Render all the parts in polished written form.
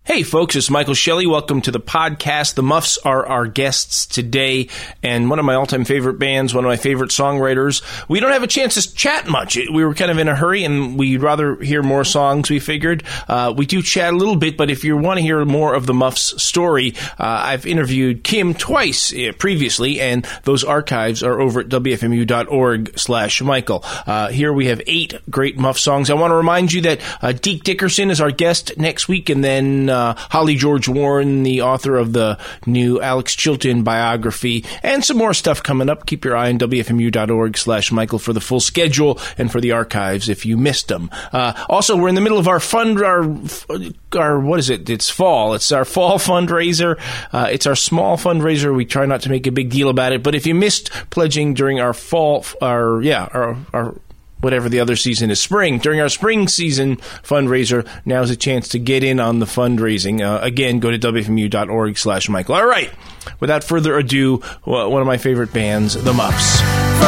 Hey folks, it's Michael Shelley. Welcome to the podcast. The Muffs are our guests today, and one of my all-time favorite bands, one of my favorite songwriters. We don't have a chance to chat much. We were kind of in a hurry, and we'd rather hear more songs, we figured. We do chat a little bit, but if you want to hear more of the Muffs' story, I've interviewed Kim twice previously, and those archives are over at wfmu.org/Michael. Here we have 8 great Muff songs. I want to remind you that Deke Dickerson is our guest next week, and then Holly George Warren, the author of the new Alex Chilton biography, and some more stuff coming up. Keep your eye on wfmu.org/Michael for the full schedule and for the archives if you missed them. Also, we're in the middle of our what is it? It's fall. It's our fall fundraiser. It's our small fundraiser. We try not to make a big deal about it, but if you missed pledging during our fall, our whatever the other season is, spring. During our spring season fundraiser, now's a chance to get in on the fundraising. Again, go to wfmu.org/Michael. All right. Without further ado, one of my favorite bands, the Muffs.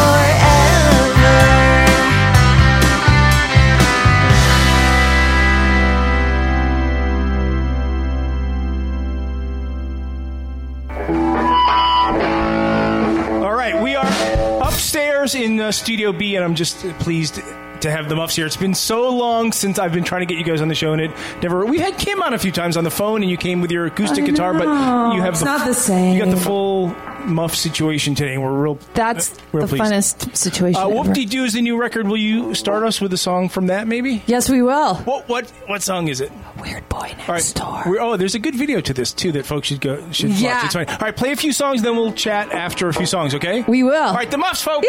In Studio B, and I'm just pleased to have the Muffs here. It's been so long since I've been trying to get you guys on the show, and we've had Kim on a few times on the phone, and you came with your acoustic guitar, but you have not the same. You got the full Muff situation today, and we're That's real the pleased. Funnest situation. Whoop-de-Doo is the new record. Will you start us with a song from that, maybe? Yes, we will. What song is it? Weird Boy Next Door. There's a good video to this too that folks should watch. Yeah. It's fine. All right, play a few songs, then we'll chat after a few songs. Okay? We will. All right, the Muffs, folks.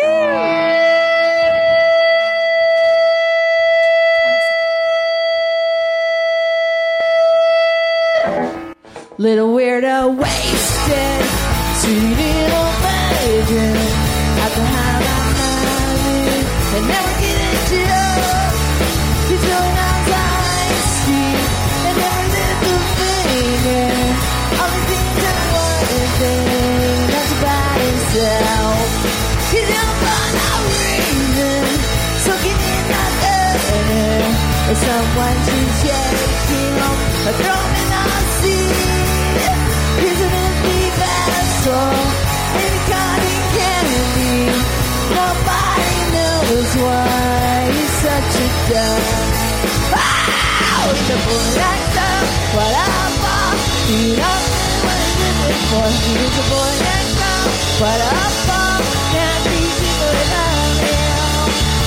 Little weirdo wasted, sweet little bedroom, at the high of my and never get into he's going out the street and never lift a finger. All the things that one thing that's about himself. He's young for no reason, soaking in the air. If someone to shake him, or throw him in the sea. He's an empty vessel, maybe cotton candy. Nobody knows why he's such a dumb. Oh, the boy next up, what up, he doesn't what he's living for. He's the boy next up, what up, can't be people without him.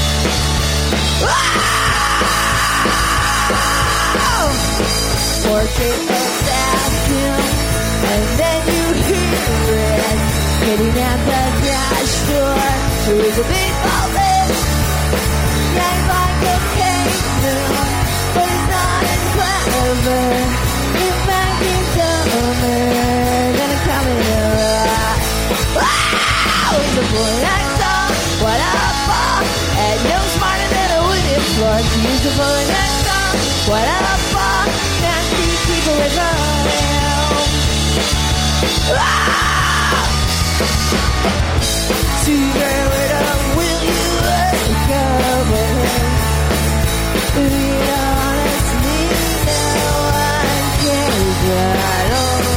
Portrait assassin. And then you hear it hitting at the dash door. Who's a big bullet? Yeah, he's like a caveman, but he's not as clever. He's back in dumber than a coming rock. Wow! He's a boy next door. What up, Bob? And you're smarter than a wooden floor. He's a boy next door. What up, Bob? Can't see people with her. Sugar, will you recover? Be honest, me now I can't get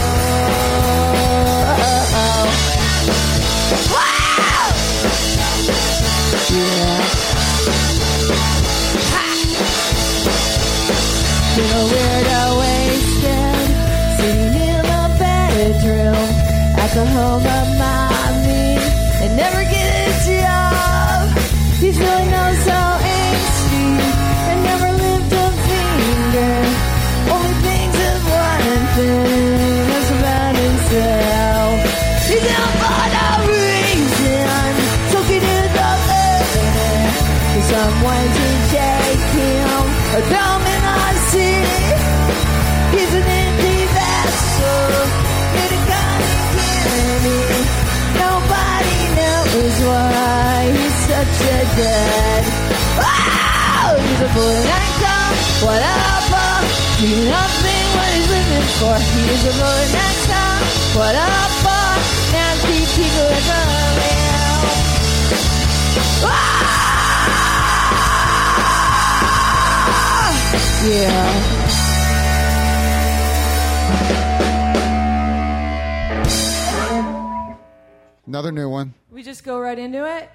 You know weirdo wasted, sitting in the bedroom at the home of mommy, and never get a job. He's feeling oh so angsty, and never lift a finger. Only thinks of one thing, that's about himself. He's down for no reason, soaking in the air. For someone to take him, or throw him in the sea. He's an empty vessel, in a cotton candy. Nobody knows why he's such a dad. Wow! He's a boy next door. What up, he's nothing what he's living for. He's a boy next door. What up, nasty people in the mail. Yeah. Another new one. We just go right into it?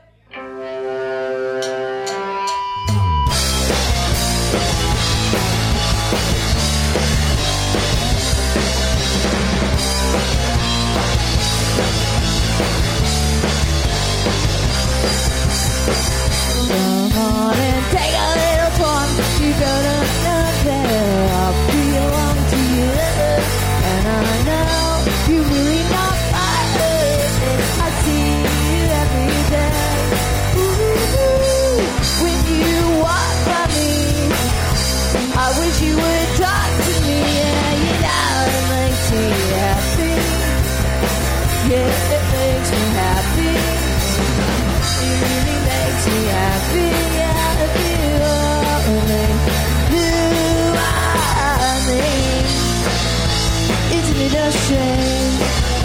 Come on and take a little fun. You gotta know that I belong to you. And I know you really not fight it. I see you every day. Ooh, when you walk by me, I wish you would talk to me. Yeah, you know it makes me happy. Yeah, it makes me happy. It really makes me happy. Yeah, if you only knew I mean. Isn't it a shame?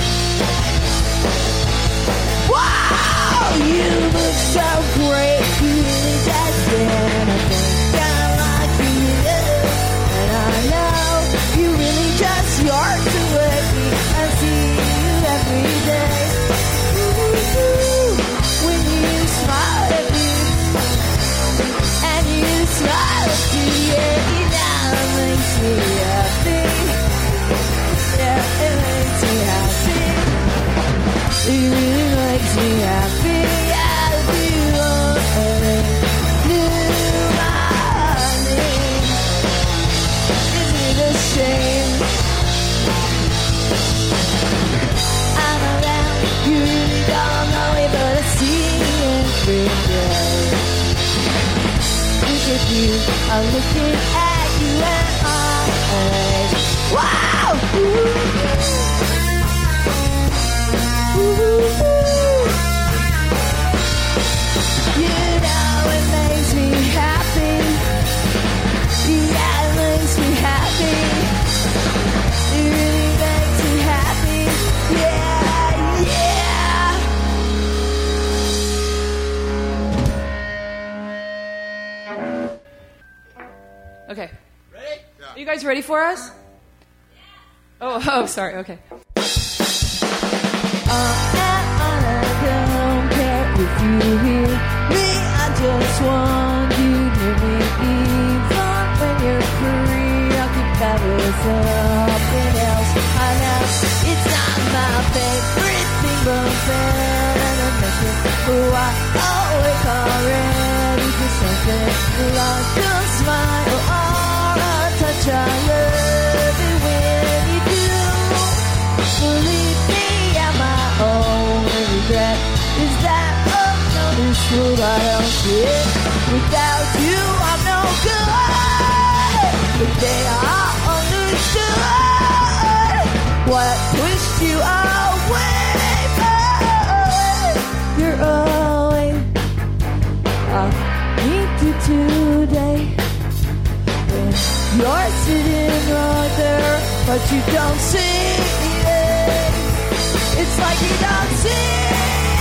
Wow, you look so great. You really just did. I think I like you. And I know you really just yours to with me. I see you every day. Ooh, when you smile at me, and you smile at me, yeah, you know it makes me happy. Yeah, it makes me happy. It really makes me happy. Yeah, if you only knew my name. Isn't it a shame? I know that you really don't know it, but I see it every day. Look at you, I'm looking at you and I'm wow! Ooh. You know it makes me happy. Yeah, it makes me happy. It really makes me happy. Yeah, yeah. Okay. Ready? Yeah. Are you guys ready for us? Oh, sorry. Okay. I don't care if you hear me. I just want you to me. Even when you're free, I'll keep that with something else. I know it's not my favorite thing, but better than nothing. Oh, I always already for something like a smile or a touch. I love it when you do. Believe me, I'm my only regret is that this world I don't get. Without you, I'm no good. But they are understood what pushed you away. You're away. I need you today. When you're sitting right there, but you don't see it. It's like you don't see it.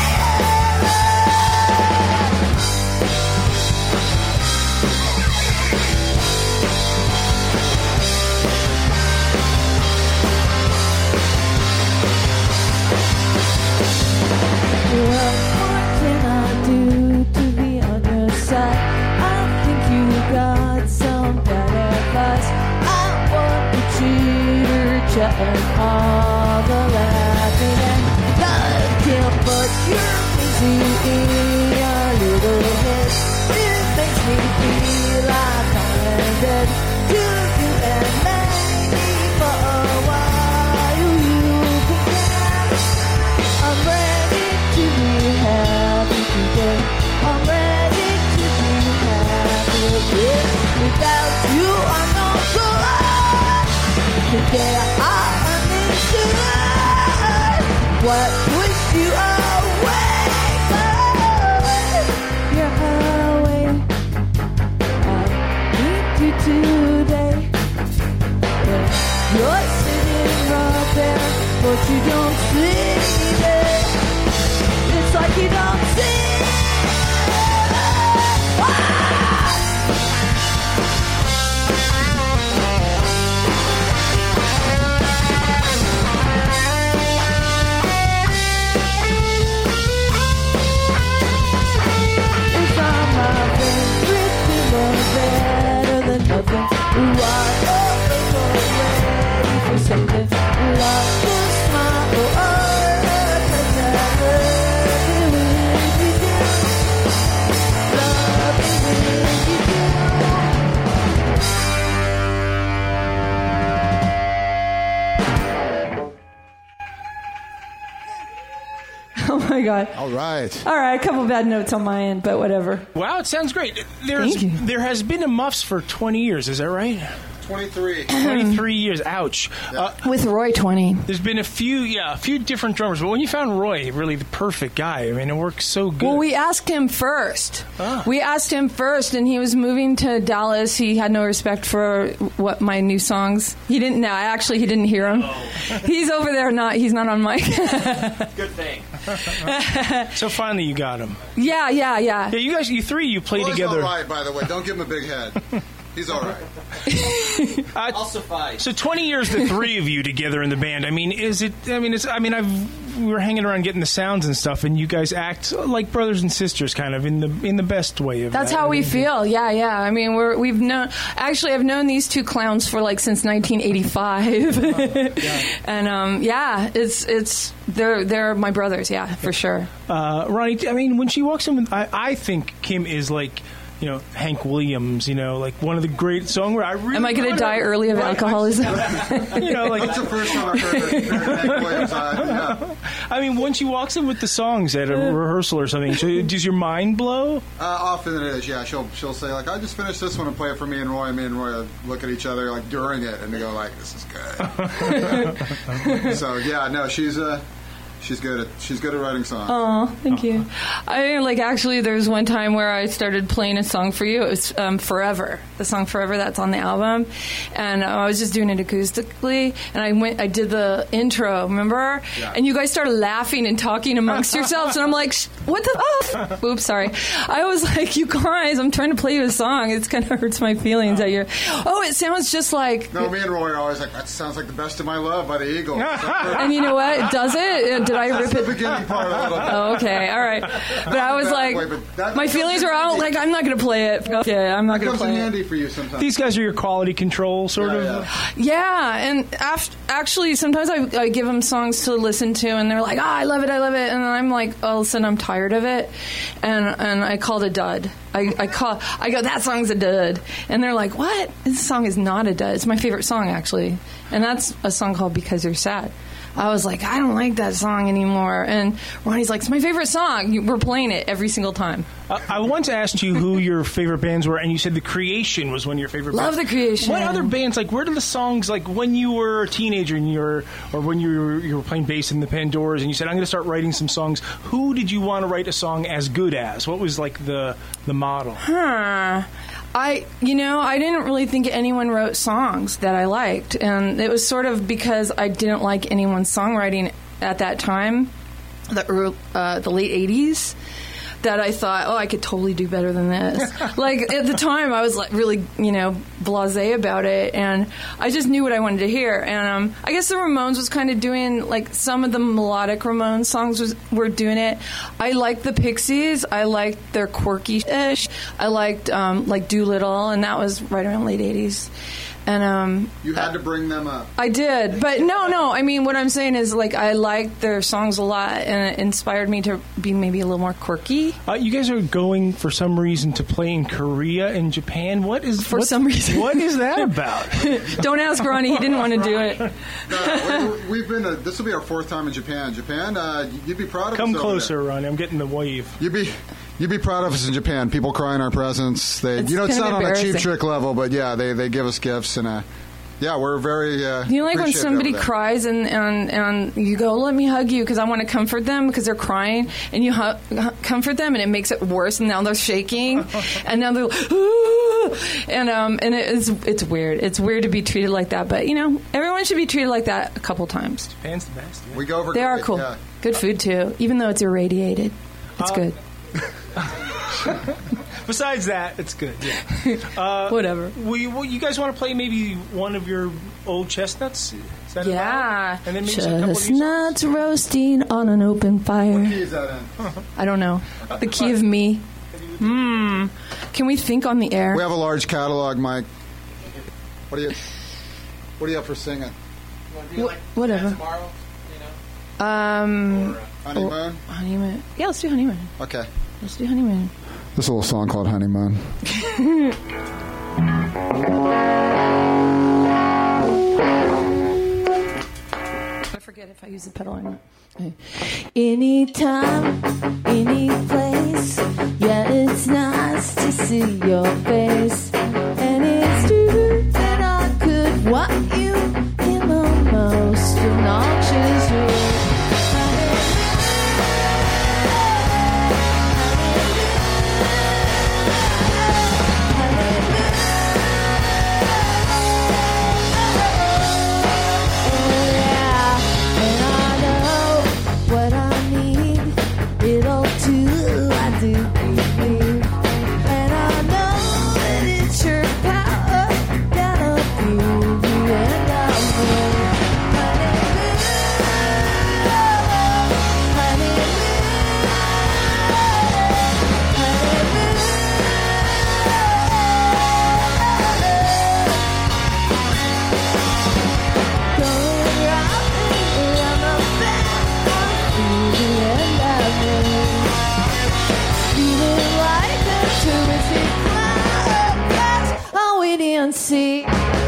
What more can I do to be on your side? I think you got some bad advice. I want the cheater, and all the laughing and nothing but you're busy in your little head. It makes me feel like I'm dead. You and me for a while. You can dance. I'm ready to be happy today. I'm ready to be happy again. Without you, I'm no good. Today I understood what pushed you away. You're away. I need you today. You're sitting right there, but you don't see it. It's like you don't see it. Oh my God. All right. All right, a couple bad notes on my end, but whatever. Wow, it sounds great. Thank you. There has been a Muffs for 20 years, is that right? 23. 23 years. Ouch. With Roy 20. There's been a few different drummers, but when you found Roy, really the perfect guy. I mean, it works so good. Well, we asked him first. Ah. We asked him first, and he was moving to Dallas. He had no respect for what my new songs. He didn't. No, actually, he didn't hear them. He's over there. He's not on mic. Good thing. So finally, you got him. Yeah. Yeah, you guys, you play Roy's together. all right, by the way. Don't give him a big head. He's all right. I'll suffice. So 20 years, the three of you together in the band. I mean, we were hanging around getting the sounds and stuff, and you guys act like brothers and sisters, kind of in the best way of That's that. how we feel. Yeah. I mean, I've known these two clowns for since 1985, and they're my brothers. Yeah, for sure. Ronnie, I mean, when she walks in, I think Kim is like, Hank Williams, like one of the great songwriters. Am I going to die early of alcoholism? That's the first time I've heard Hank Williams. Yeah. I mean, when she walks in with the songs at a rehearsal or something, does your mind blow? Often it is, yeah. She'll say, I just finished this one and play it for me and Roy. And me and Roy look at each other, during it, and they go, this is good. So, yeah, no, she's good at writing songs. Oh, thank you. Actually, there's one time where I started playing a song for you. It was Forever, the song Forever that's on the album, and I was just doing it acoustically. And I did the intro, remember? Yeah. And you guys started laughing and talking amongst yourselves, and I'm like, what the? Oops, sorry. I was like, you guys, I'm trying to play you a song. It kind of hurts my feelings that you're. Oh, it sounds just like. No, me and Roy are always like, that sounds like The Best of My Love by the Eagles. And you know what? Does it? Did I rip the it? beginning part a little bit. Oh, okay, all right. But I was like, my feelings are out. I'm not going to play it. Okay, I'm not going to Comes in play it. handy for you sometimes. These guys are your quality control, sort of. Yeah, and actually, sometimes I give them songs to listen to, and they're like, I love it, and then I'm like, all of a sudden I'm tired of it, and I call it a dud. I go, that song's a dud, and they're like, what? This song is not a dud. It's my favorite song, actually, and that's a song called Because You're Sad. I was like, I don't like that song anymore. And Ronnie's like, it's my favorite song. We're playing it every single time. I once asked you who your favorite bands were, and you said The Creation was one of your favorite bands. Love The Creation. What other bands, where do the songs, when you were a teenager and or when you were playing bass in the Pandoras and you said, I'm going to start writing some songs, who did you want to write a song as good as? What was, the model? I didn't really think anyone wrote songs that I liked, and it was sort of because I didn't like anyone's songwriting at that time, the late 80s, that I thought, I could totally do better than this. At the time, I was really, blasé about it, and I just knew what I wanted to hear. And I guess the Ramones was kind of doing, some of the melodic Ramones songs were doing it. I liked the Pixies. I liked their quirky-ish. I liked, Doolittle, and that was right around late 80s. And you had to bring them up. I did, but no. I mean, what I'm saying is, I liked their songs a lot, and it inspired me to be maybe a little more quirky. You guys are going for some reason to play in Korea and Japan. Some reason? What is that about? Don't ask Ronnie; he didn't want to do it. No, we've been. This will be our fourth time in Japan. You'd be proud of us. Come closer, Ronnie. I'm getting the wave. You'd be proud of us in Japan. People cry in our presence. It's not on a Cheap Trick level, but yeah, they give us gifts, and we're very. You like when somebody cries and you go, let me hug you because I want to comfort them because they're crying, and you comfort them, and it makes it worse. And now they're shaking, and now they're and it's weird. It's weird to be treated like that, but everyone should be treated like that a couple times. Japan's the best. Yeah. We go over. They are cool. Yeah. Good food too, even though it's irradiated. It's good. Besides that, it's good. Yeah. Whatever. You guys want to play maybe one of your old chestnuts? Is that yeah. And then maybe chestnuts roasting on an open fire. What key is that in? I don't know. The key of me. Can we think on the air? We have a large catalog, Mike. What are you up for singing? Whatever. Tomorrow, Honeymoon? Honeymoon. Yeah, let's do Honeymoon. Okay. Let's do Honeymoon. This little song called Honeymoon. I forget if if I use the pedal or not. Okay. Anytime, any place, yeah, it's nice to see your face. And it's true that I could want you in the most obnoxious way. See.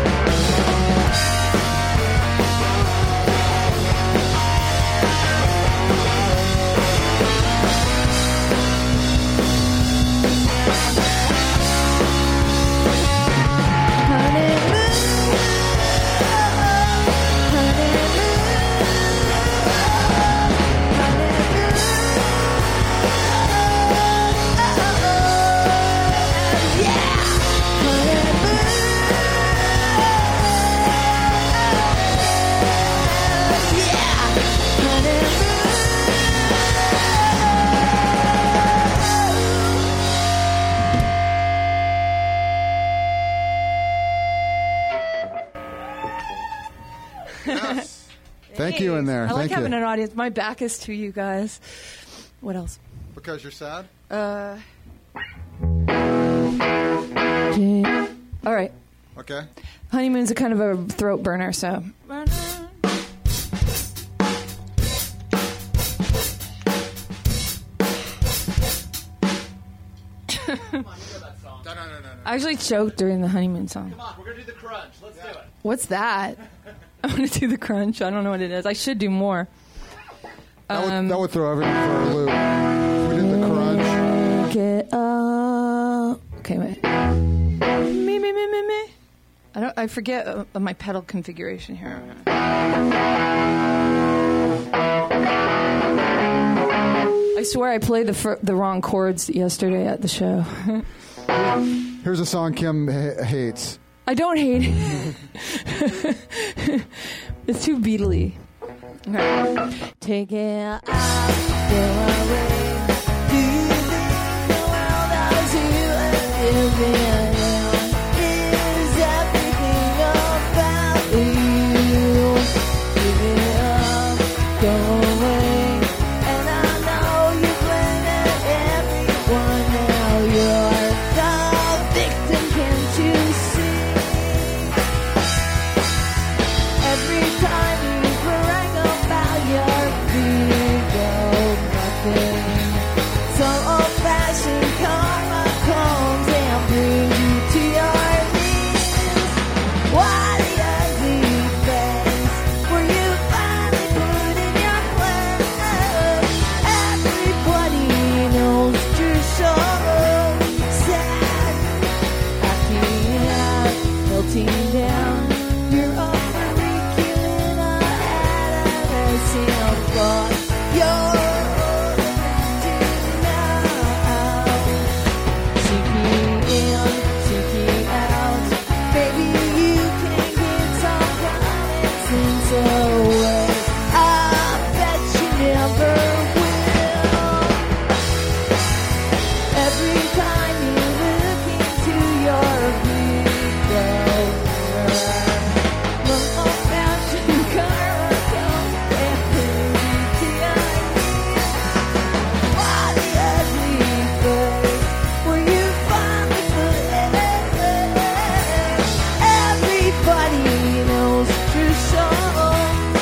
Thank you in there. I like Thank having you. an audience. My back is to you guys. What else? Because you're sad? All right. Okay. Honeymoon's a kind of a throat burner, so. No. I actually choked during the honeymoon song. Come on, we're going to do the crunch. Let's do it. What's that? I want to do the crunch. I don't know what it is. I should do more. That would throw everything for a loop. If we did the crunch. Get up. Okay, wait. Me. I forget my pedal configuration here. I swear I played the wrong chords yesterday at the show. Here's a song Kim hates. I don't hate it. It's too Beatley. Okay. Take it out, go away. Do you think the world has you and living? Is everything about you? Give it up, go away. And I know you blame everyone now. You're the victim, can't you see? Every time you brag about your big old nothing, so old-fashioned karma comes and brings you to your knees. Why the ugly face? Were you finally put in your place? Everybody knows you're so sad. Acting out, melting down. You're overreaching ahead of us in a thought. You're now. Seeking in, seeking out. Baby, you can get some common sense away. I bet you never will. Every time you look into your window, long old-fashioned karma comes and brings you to your knees. Why the ugly face? Were you finally put in it? Everybody knows true song.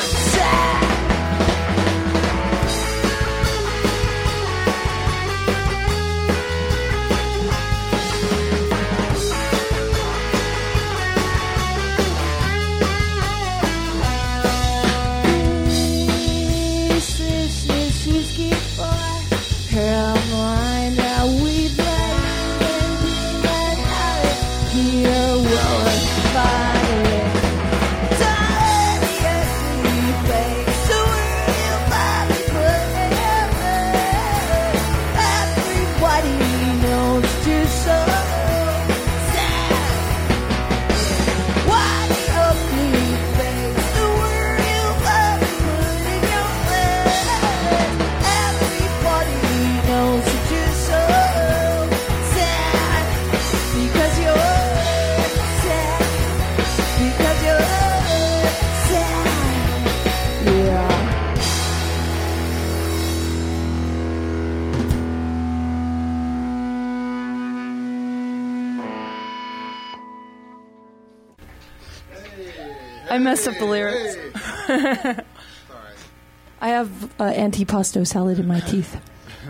messed up the lyrics. Sorry. I have antipasto salad in my teeth.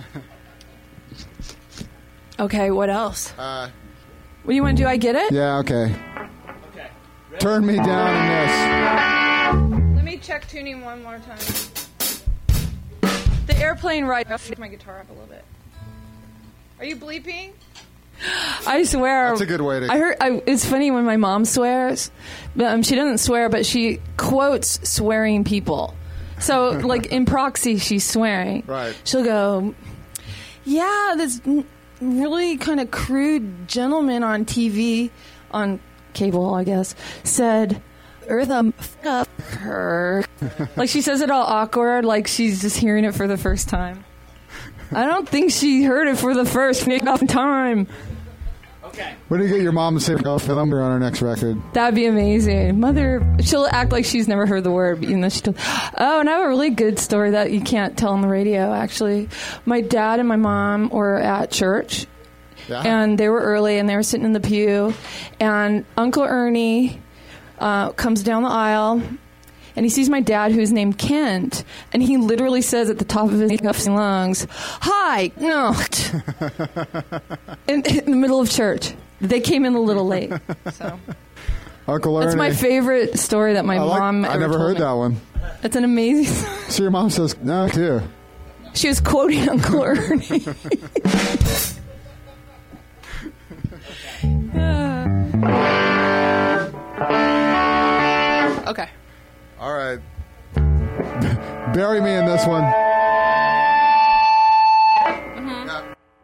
Okay, what else? What do you want to do? I get it? Yeah, okay. Turn me down in this. Let me check tuning one more time. The airplane ride. I'll pick my guitar up a little bit. Are you bleeping? I swear. That's a good way to... it's funny when my mom swears. She doesn't swear, but she quotes swearing people. So, like, in proxy, she's swearing. Right. She'll go, yeah, this really kind of crude gentleman on TV, on cable, I guess, said, Eartha, f*** up her. Like, she says it all awkward, like she's just hearing it for the first time. I don't think she heard it for the first time. Okay. What do you get your mom to say for Lumber on our next record? That'd be amazing. Mother, she'll act like she's never heard the word, even though she told. Oh, and I have a really good story that you can't tell on the radio, actually. My dad and my mom were at church, and they were early, and they were sitting in the pew, and Uncle Ernie comes down the aisle, and he sees my dad, who's named Kent, and he literally says at the top of his lungs, "Hi!" No, in the middle of church. They came in a little late. So Uncle Ernie. That's my favorite story that my mom ever I never told heard me. that one. It's an amazing. So your mom says no too. She was quoting Uncle Ernie. Okay. All right. Bury me in this one. Yeah.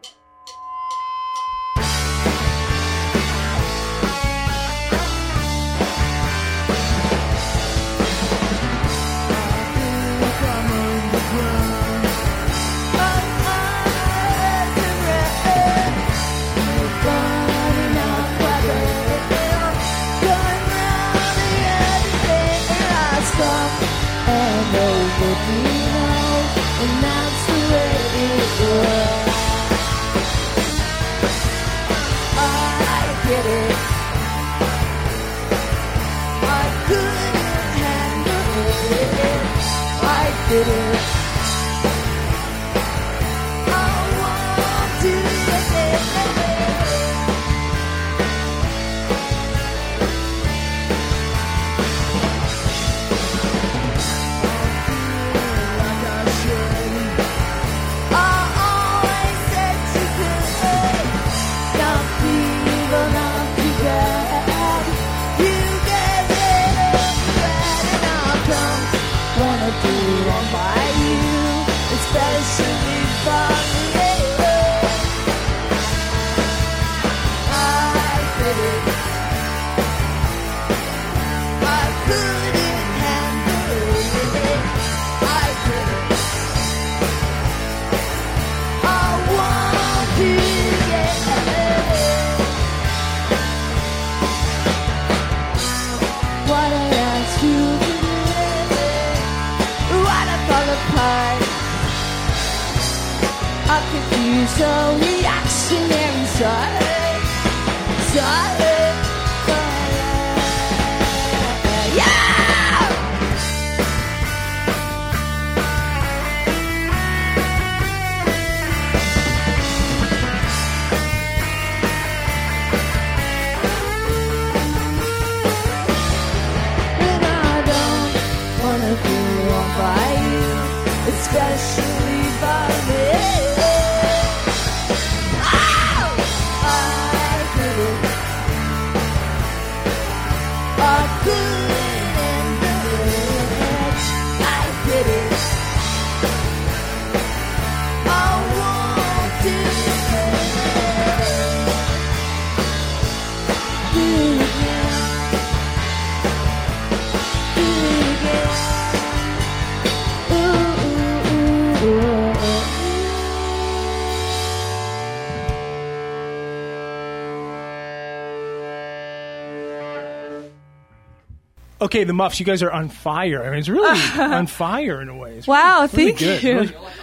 So reactionary, sorry. And I don't wanna be on by you, especially by me. Okay, the Muffs, you guys are on fire. I mean, it's really on fire in a way. It's Wow, really thank good. you. Really,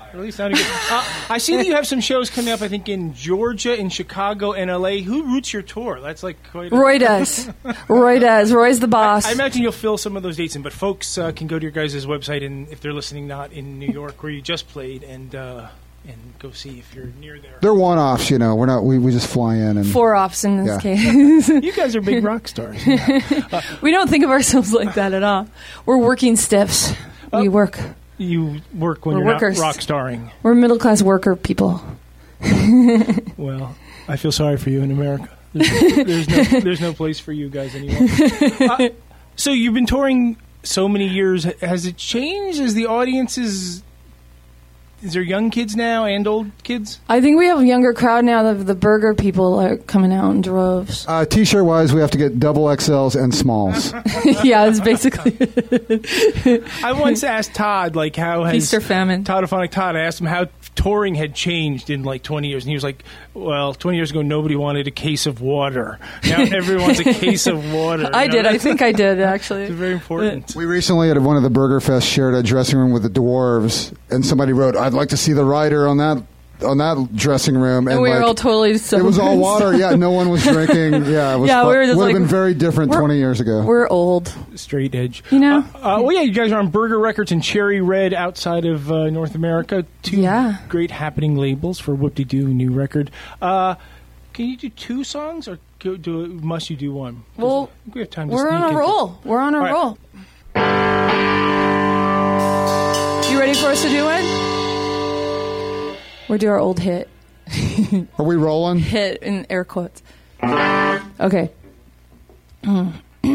Really sounded good. I see that you have some shows coming up, I think, in Georgia, in Chicago, and L.A. Who routes your tour? That's like quite Roy does. Roy's the boss. I imagine you'll fill some of those dates in, but folks can go to your guys' website, and if they're listening not in New York, where you just played, and go see if you're near there. They're one-offs, you know. We're not. We just fly in and 4-offs in this Yeah. case. You guys are big rock stars. We don't think of ourselves like that at all. We're working stiffs. We work. You work when We're you're workers. not rock starring. We're middle-class worker people. Well, I feel sorry for you in America. There's no place for you guys anymore. So you've been touring so many years. Has it changed? Is the audience is there young kids now and old kids? I think we have a younger crowd now. The burger people are coming out in droves. T-shirt wise, we have to get double XLs and smalls. Yeah, it's basically I once asked Todd, like, how has feast or famine. Toddophonic Todd, I asked him how touring had changed in like 20 years, and he was like, well, 20 years ago nobody wanted a case of water. Now everyone wants a case of water. I did. I think I did, actually. It's very important. We recently at one of the Burger Fest shared a dressing room with the dwarves, and somebody wrote, "I'd like to see the writer on that dressing room." And we were like, all totally it was all water. Yeah, no one was drinking. Yeah, it was Yeah, we were just would have like, been very different 20 years ago. We're old. Straight edge. You know? Well, yeah, you guys are on Burger Records and Cherry Red outside of North America. Two great happening labels for Whoop-De-Doo new record. Can you do 2 songs, or must you do one? Well, I think we have time to we're on sneak a into- roll. We're on a roll. You ready for us to do one? We'll do our old hit. Are we rolling? Hit in air quotes. Okay. I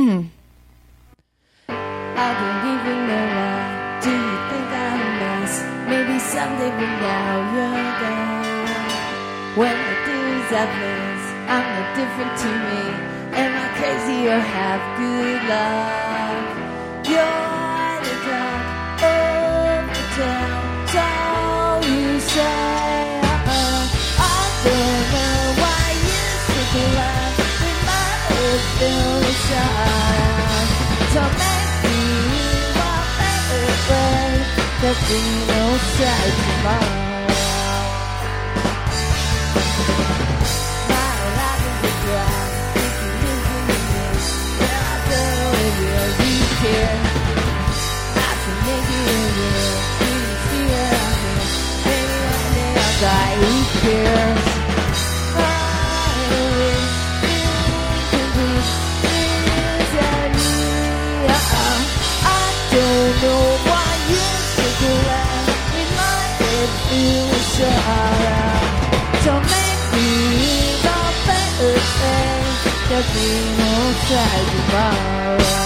don't even know why. Do you think I'm a mess? Maybe someday from now you're gone. When I do is I miss, I'm no different to me. Am I crazy or have good luck? You're the talk of the town. It's all you say. I don't know why you stick around with my head still inside. So maybe I'll better way that we don't say tomorrow. My life is a drag, if you listen to me, then I'll tell you will you care. I can make it real, you can see where I'm here. Maybe one day I'll die, who cares? Don't know why you stick around in my head feels so hard. So maybe the better thing that we won't try tomorrow.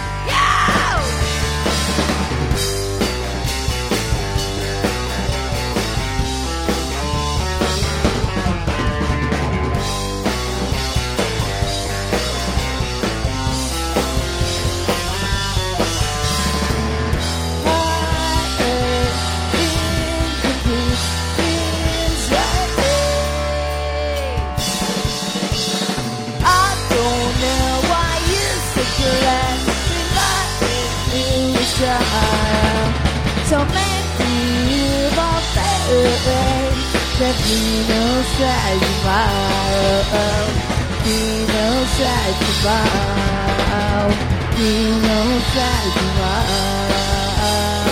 So maybe the better way that we don't try tomorrow. We don't try tomorrow. We don't try tomorrow.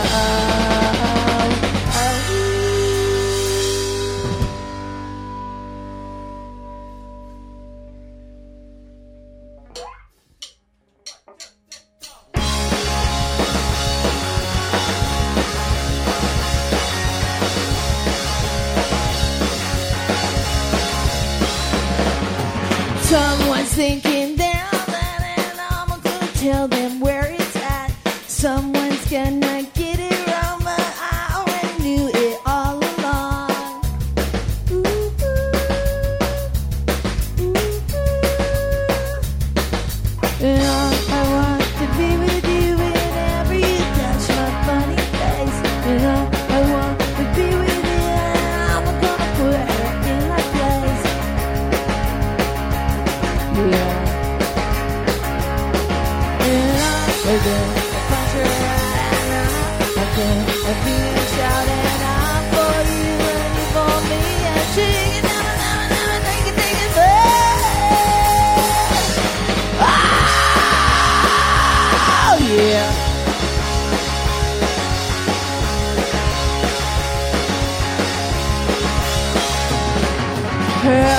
Someone's thinking they're that, and I'm gonna tell them where it's at. Someone's gonna get it wrong, but I already knew it all along. Ooh, ooh, ooh, ooh. And all I want to be with you whenever you touch my funny face. And all I want to be with you, and I'm gonna put her in my place. Yeah. And I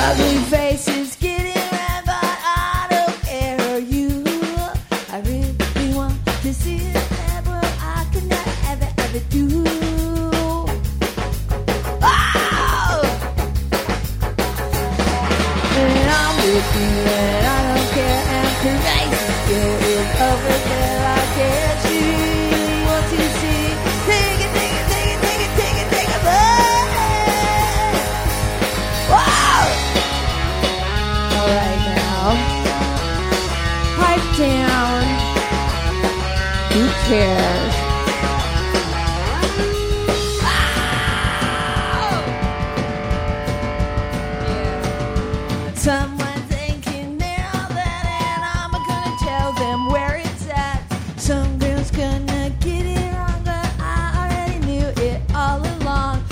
ugly faces getting red, but I don't care. You, I really want to see it ever. I can never ever do. Oh! And I'm with you, and I don't care. And crazy girl is over there. I can't see what you see. Take it, take it, take it, take it, take it, take it. Wow! All right now, pipe down. Who cares? Someone's thinking now that, and I'm gonna tell them where it's at. Some girl's gonna get it wrong, but I already knew it all along.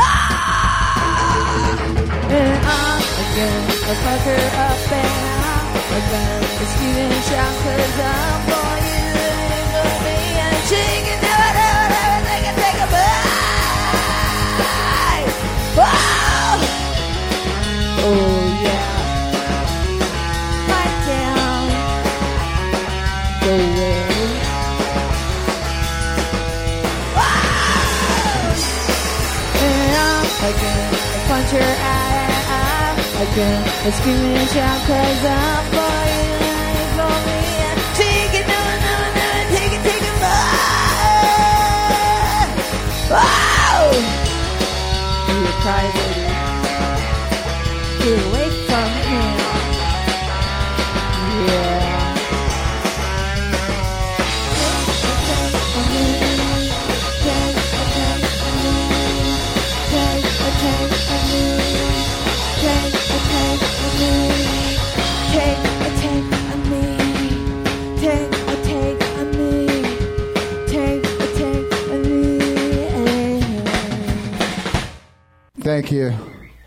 Ah! And I'm gonna fuck her up, and I'm gonna scream and shout, 'cause I'm for you and for me, and she can never, never, never take a bite. Wow! Oh yeah. Pipe down. Go away. Wow! And I'm again, I punch her out again. I scream and shout, 'cause I'm for you and you're for me, and she can never, never, never take a bite. Wow! You cry, baby. Get away from him. Yeah. Thank you.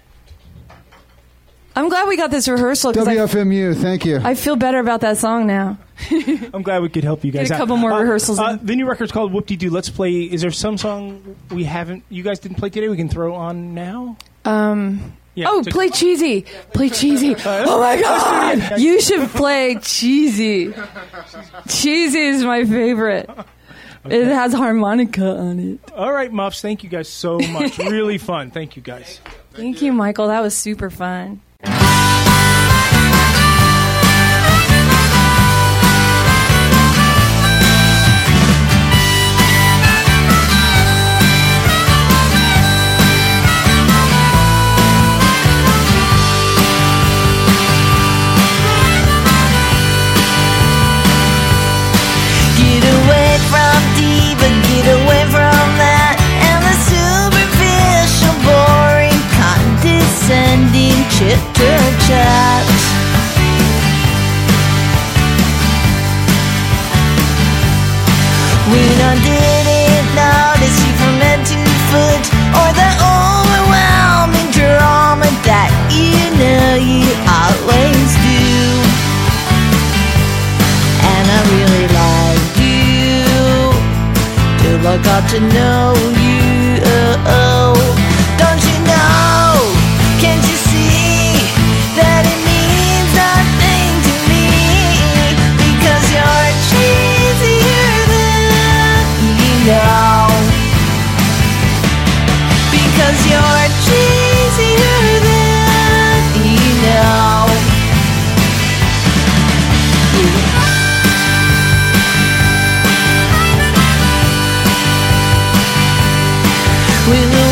I'm glad we got this rehearsal because WFMU, thank you. I feel better about that song now. I'm glad we could help you guys Get a out. couple more rehearsals in. The new record's called Whoop-De-Doo. Let's play. Is there some song you guys didn't play today we can throw on now? Yeah, Play Cheesy. Play Cheesy. Oh my God. You should play Cheesy. Cheesy is my favorite. Okay. It has harmonica on it. All right, Muffs. Thank you guys so much. Really fun. Thank you guys. Thank you, Michael. That was super fun. Get away from that and the superficial, boring, condescending chitter chat. We didn't notice you from head to foot, or the overwhelming drama that you know you always do. And I really liked you. I got to know you. Don't you know? Can't you see that it means nothing to me? Because you're cheesier than you know. Because you're cheesier than you know. We